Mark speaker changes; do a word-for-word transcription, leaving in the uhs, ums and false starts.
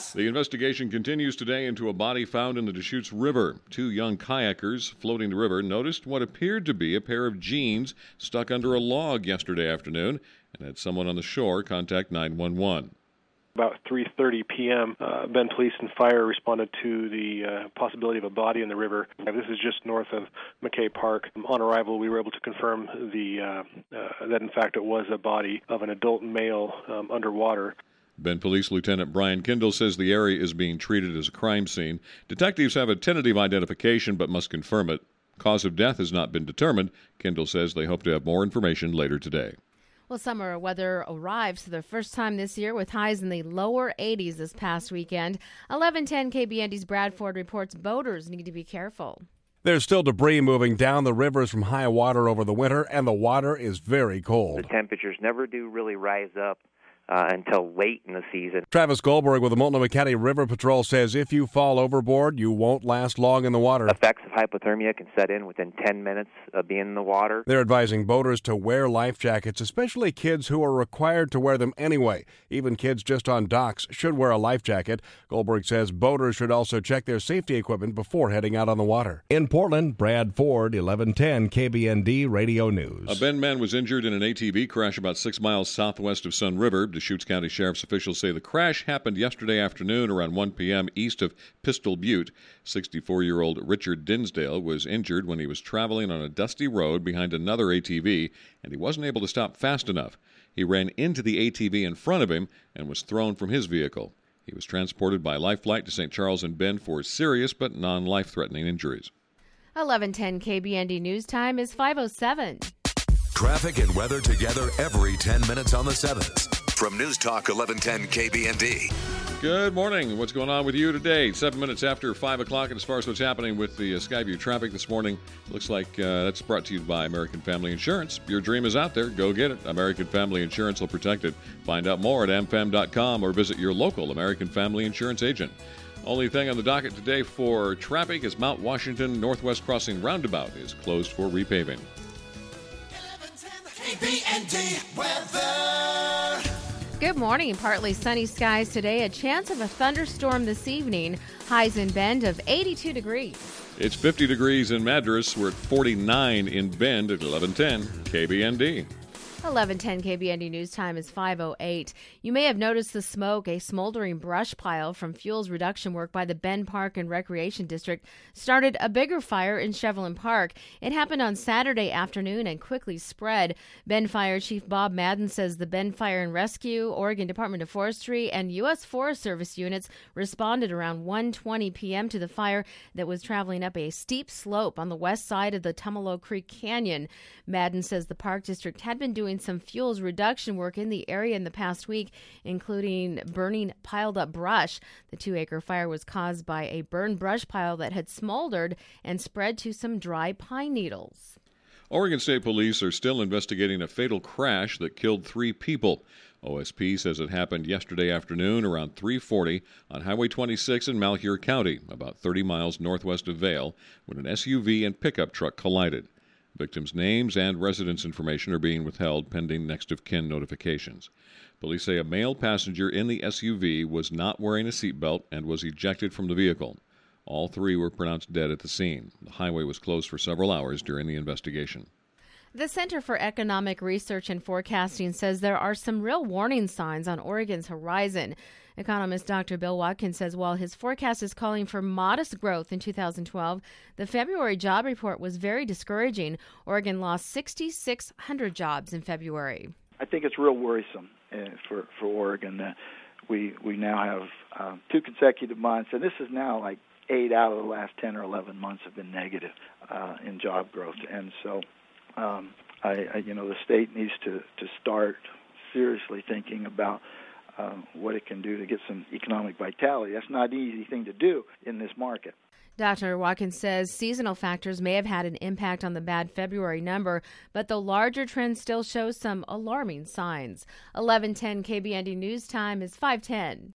Speaker 1: The investigation continues today into a body found in the Deschutes River. Two young kayakers floating the river noticed what appeared to be a pair of jeans stuck under a log yesterday afternoon and had someone on the shore contact nine one one.
Speaker 2: About three thirty p.m., uh, Bend Police and Fire responded to the uh, possibility of a body in the river. Uh, this is just north of McKay Park. On arrival, we were able to confirm the uh, uh, that, in fact, it was a body of an adult male um, underwater.
Speaker 1: Bend Police Lieutenant Brian Kindle says the area is being treated as a crime scene. Detectives have a tentative identification but must confirm it. Cause of death has not been determined. Kindle says they hope to have more information later today.
Speaker 3: Well, summer weather arrives for the first time this year with highs in the lower eighties this past weekend. eleven ten K B N D's Brad Ford reports boaters need to be careful.
Speaker 4: There's still debris moving down the rivers from high water over the winter, and the water is very cold.
Speaker 5: The temperatures never do really rise up Uh, until late in the season.
Speaker 4: Travis Goldberg with the Multnomah County River Patrol says if you fall overboard, you won't last long in the water.
Speaker 5: Effects of hypothermia can set in within ten minutes of being in the water.
Speaker 4: They're advising boaters to wear life jackets, especially kids who are required to wear them anyway. Even kids just on docks should wear a life jacket. Goldberg says boaters should also check their safety equipment before heading out on the water.
Speaker 6: In Portland, Brad Ford, eleven ten K B N D Radio News.
Speaker 1: A Bend man was injured in an A T V crash about six miles southwest of Sun River. Deschutes County Sheriff's officials say the crash happened yesterday afternoon around one p.m. east of Pistol Butte. sixty-four-year-old Richard Dinsdale was injured when he was traveling on a dusty road behind another A T V, and he wasn't able to stop fast enough. He ran into the A T V in front of him and was thrown from his vehicle. He was transported by life flight to Saint Charles and Bend for serious but non-life-threatening injuries.
Speaker 3: eleven ten K B N D News Time is five oh seven.
Speaker 7: Traffic and weather together every ten minutes on the seventh. From News Talk eleven ten K B N D.
Speaker 1: Good morning. What's going on with you today? Seven minutes after five o'clock, and as far as what's happening with the uh, Skyview traffic this morning, looks like uh, that's brought to you by American Family Insurance. Your dream is out there. Go get it. American Family Insurance will protect it. Find out more at a m fam dot com or visit your local American Family Insurance agent. Only thing on the docket today for traffic is Mount Washington Northwest Crossing Roundabout is closed for repaving.
Speaker 8: eleven ten K B N D weather.
Speaker 3: Good morning. Partly sunny skies today. A chance of a thunderstorm this evening. Highs in Bend of eighty-two degrees.
Speaker 1: It's fifty degrees in Madras. We're at forty-nine in Bend at eleven ten K B N D.
Speaker 3: eleven ten K B N D News Time is five oh eight. You may have noticed the smoke. A smoldering brush pile from fuels reduction work by the Bend Park and Recreation District started a bigger fire in Chevelin Park. It happened on Saturday afternoon and quickly spread. Bend Fire Chief Bob Madden says the Bend Fire and Rescue, Oregon Department of Forestry, and U S Forest Service units responded around one twenty p.m. to the fire that was traveling up a steep slope on the west side of the Tumalo Creek Canyon. Madden says the Park District had been doing some fuels reduction work in the area in the past week, including burning piled up brush. The two-acre fire was caused by a burned brush pile that had smoldered and spread to some dry pine needles.
Speaker 1: Oregon State Police are still investigating a fatal crash that killed three people. O S P says it happened yesterday afternoon around three forty on Highway twenty-six in Malheur County, about thirty miles northwest of Vail, when an S U V and pickup truck collided. Victims' names and residence information are being withheld pending next of kin notifications. Police say a male passenger in the S U V was not wearing a seatbelt and was ejected from the vehicle. All three were pronounced dead at the scene. The highway was closed for several hours during the investigation.
Speaker 3: The Center for Economic Research and Forecasting says there are some real warning signs on Oregon's horizon. Economist Doctor Bill Watkins says while his forecast is calling for modest growth in two thousand twelve, the February job report was very discouraging. Oregon lost six thousand six hundred jobs in February.
Speaker 9: I think it's real worrisome uh, for, for Oregon. Uh, we, we now have uh, two consecutive months, and this is now like eight out of the last ten or eleven months have been negative uh, in job growth. And so, um, I, I, you know, the state needs to, to start seriously thinking about uh, what it can do to get some economic vitality. That's not an easy thing to do in this market.
Speaker 3: Doctor Watkins says seasonal factors may have had an impact on the bad February number, but the larger trend still shows some alarming signs. eleven ten K B N D News Time is five ten.